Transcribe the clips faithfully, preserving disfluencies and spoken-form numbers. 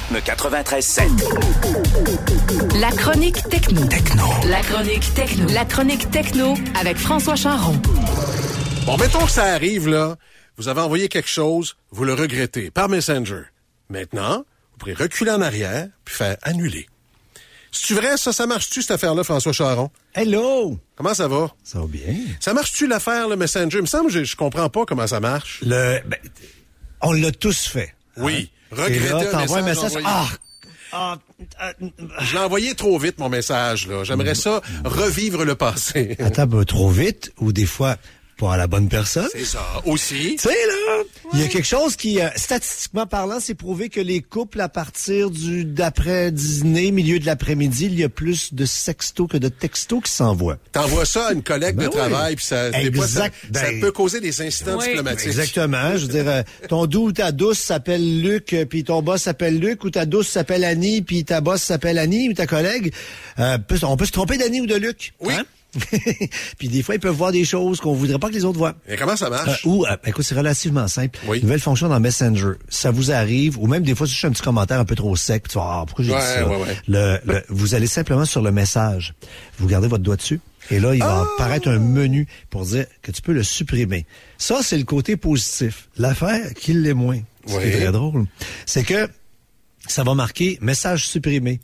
Rythme quatre-vingt-treize sept. La chronique techno. Techno. La chronique techno. La chronique techno avec François Charon. Bon, mettons que ça arrive, là. Vous avez envoyé quelque chose, vous le regrettez, par Messenger. Maintenant, vous pourrez reculer en arrière puis faire annuler. C'est-tu vrai, ça? Ça marche-tu, cette affaire-là, François Charon? Hello! Comment ça va? Ça va bien. Ça marche-tu, l'affaire, le Messenger? Il me semble que je, je comprends pas comment ça marche. Le, ben, on l'a tous fait. Oui. Hein? Regretter là, un t'envoies message. un message. Envoyé. Ah! Ah, ah, Je l'ai envoyé trop vite, mon message, là. J'aimerais ça revivre le passé. Attends, ben, trop vite, ou des fois, pas à la bonne personne. C'est ça. Aussi. Tu sais, là, il y a quelque chose qui, euh, statistiquement parlant, c'est prouvé que les couples, à partir du d'après-dîner, milieu de l'après-midi, il y a plus de sextos que de textos qui s'envoient. T'envoies ça à une collègue Ben de oui. travail, puis ça, des fois, ça, Exact. ça Ben, peut causer des incidents oui. diplomatiques. Exactement. Je veux dire, euh, ton doux ou ta douce s'appelle Luc, euh, puis ton boss s'appelle Luc, ou ta douce s'appelle Annie, puis ta boss s'appelle Annie, ou ta collègue. Euh, peut, on peut se tromper d'Annie ou de Luc. Oui. Hein? Puis des fois, ils peuvent voir des choses qu'on voudrait pas que les autres voient. Et comment ça Euh, marche? ou, euh, écoute, c'est relativement simple. Oui. Nouvelle fonction dans Messenger. Ça vous arrive, ou même des fois, si je fais un petit commentaire un peu trop sec, puis tu vas, ah, pourquoi j'ai Ouais, dit ça? ouais, ouais. Le, le, vous allez simplement sur le message. Vous gardez votre doigt dessus. Et là, il va Ah! apparaître un menu pour dire que tu peux le supprimer. Ça, c'est le côté positif. L'affaire qui l'est moins. Ce qui Oui. est très drôle. C'est que ça va marquer message supprimé.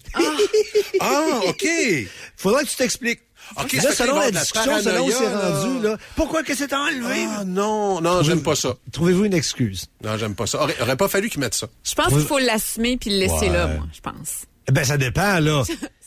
Ah, OK. Faudra que tu t'expliques. OK, Là, ça fait selon qu'il va y avoir la de la discussion, selon où c'est paranoïa, rendu, là, pourquoi que c'est enlevé? Ah, non, non, j'aime pas ça. Trouvez-vous une excuse? Non, j'aime pas ça. Aurait, aurait pas fallu qu'ils mettent ça. Je pense qu'il faut l'assumer puis le laisser Ouais. là, moi, je pense. Ben, ça dépend, là.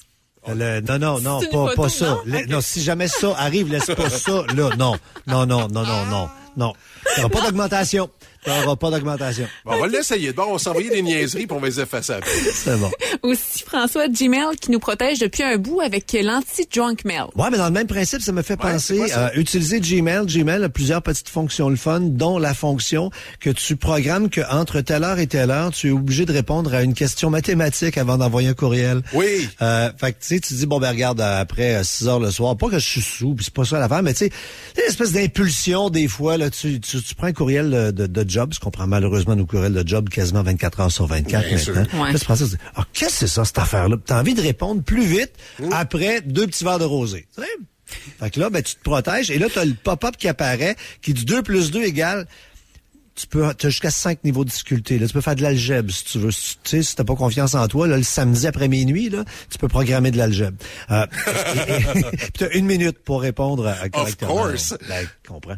Le- non, non, non, C'est une pas, photo, pas ça. non? La- Ok. non, si jamais ça arrive, laisse pas ça, là. Non, non, non, non, non, non, non. T'auras pas d'augmentation. T'auras pas d'augmentation. Bon, on va l'essayer. Bon, on va s'envoyer des niaiseries puis on va les effacer après. C'est bon. Aussi, François, Gmail qui nous protège depuis un bout avec l'anti-junk mail. Ouais, mais dans le même principe, ça me fait Ouais, c'est penser quoi ça? à utiliser Gmail. Gmail a plusieurs petites fonctions le fun, dont la fonction que tu programmes que entre telle heure et telle heure, tu es obligé de répondre à une question mathématique avant d'envoyer un courriel. Oui. Euh, fait que tu sais, tu dis bon ben regarde euh, après six heures le soir, pas que je suis sous, puis c'est pas ça l'affaire, mais tu sais, une espèce d'impulsion des fois là, tu, tu, tu prends un courriel de, de, de job, parce qu'on prend malheureusement nos courriels de job quasiment vingt-quatre heures sur vingt-quatre Bien maintenant. sûr. Ouais. Là, tu prends ça, tu dis, ah, qu'est-ce que c'est ça cette affaire-là? T'as envie de répondre plus vite Mmh. après deux petits verres de rosé. Tu sais? Fait que là, ben, tu te protèges et là, tu as le pop-up qui apparaît qui dit deux plus deux égale. Tu peux, t'as jusqu'à cinq niveaux de difficulté. Là, tu peux faire de l'algèbre si tu veux. Si, tu sais, si t'as pas confiance en toi, là, le samedi après minuit, là, tu peux programmer de l'algèbre. Euh, et, et, puis t'as une minute pour répondre à, à correctement. course. Ben, comprends.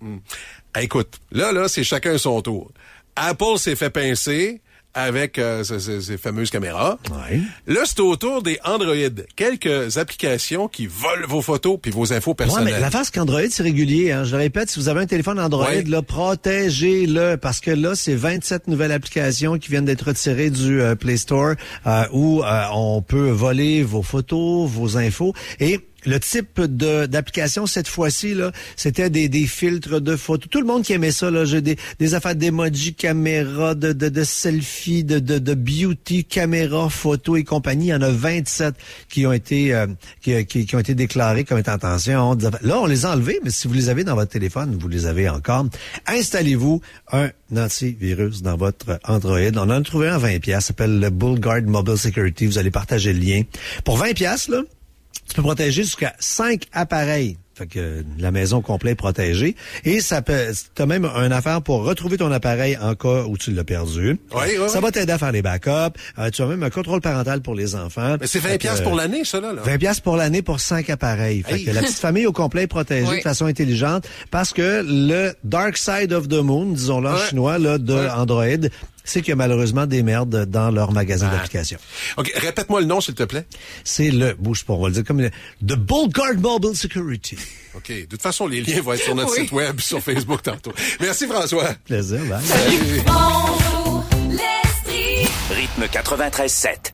Ah, écoute, là, là, c'est chacun son tour. Apple s'est fait pincer avec euh, ces, ces- ces fameuses caméras. Ouais. Là, c'est au tour des Android. Quelques applications qui volent vos photos puis vos infos Ouais, personnelles. mais l'affaire, c'est qu'Android, c'est régulier. Hein. Je le répète, si vous avez un téléphone Android, Ouais. là, protégez-le. Parce que là, c'est vingt-sept nouvelles applications qui viennent d'être retirées du euh, Play Store euh, où euh, on peut voler vos photos, vos infos. Et le type de d'application cette fois-ci là, c'était des, des filtres de photos. Tout le monde qui aimait ça là, j'ai des, des affaires d'emoji, caméra, de, de, de selfie, de, de, de beauty, caméra, photo et compagnie. Il y en a vingt-sept qui ont été euh, qui, qui, qui ont été déclarés comme étant attention. Des affaires- Là, on les a enlevés, mais si vous les avez dans votre téléphone, vous les avez encore. Installez-vous un antivirus dans votre Android. On en a trouvé un à vingt piastres, ça s'appelle le BullGuard Mobile Security. Vous allez partager le lien. Pour vingt piastres là. Tu peux protéger jusqu'à cinq appareils. Fait que euh, la maison complète est protégée. Et ça peut, t'as même une affaire pour retrouver ton appareil en cas où tu l'as perdu. Oui, oui, Ça oui. va t'aider à faire les backups. Euh, tu as même un contrôle parental pour les enfants. Mais c'est Fait vingt que, piastres euh, pour l'année, ça, là. là. vingt piastres pour l'année pour cinq appareils. Fait Hey. que la petite famille au complet est protégée Oui. de façon intelligente parce que le Dark Side of the Moon, disons-le en Ouais. chinois, là, de Ouais. Android, c'est qu'il y a malheureusement des merdes dans leur magasin Ah. d'applications. OK, répète-moi le nom, s'il te plaît. C'est le, bouge pas, on va le dire comme le, The BullGuard Mobile Security. OK, de toute façon, les liens vont être sur notre Oui. site web, sur Facebook tantôt. Merci, François. Plaisir, bye. Salut. Bonjour, l'Estrie. Rythme quatre-vingt-treize sept.